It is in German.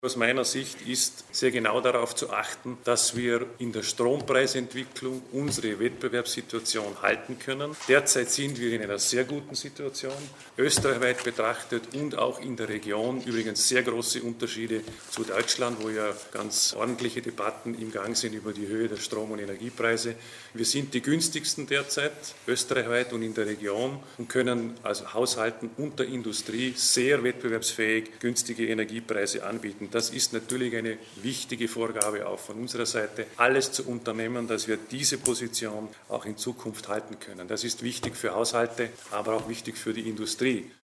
Aus meiner Sicht ist sehr genau darauf zu achten, dass wir in der Strompreisentwicklung unsere Wettbewerbssituation halten können. Derzeit sind wir in einer sehr guten Situation, österreichweit betrachtet und auch in der Region. Übrigens sehr große Unterschiede zu Deutschland, wo ja ganz ordentliche Debatten im Gang sind über die Höhe der Strom- und Energiepreise. Wir sind die günstigsten derzeit, österreichweit und in der Region, und können also Haushalten und der Industrie sehr wettbewerbsfähig günstige Energiepreise anbieten. Das ist natürlich eine wichtige Vorgabe auch von unserer Seite, alles zu unternehmen, dass wir diese Position auch in Zukunft halten können. Das ist wichtig für Haushalte, aber auch wichtig für die Industrie.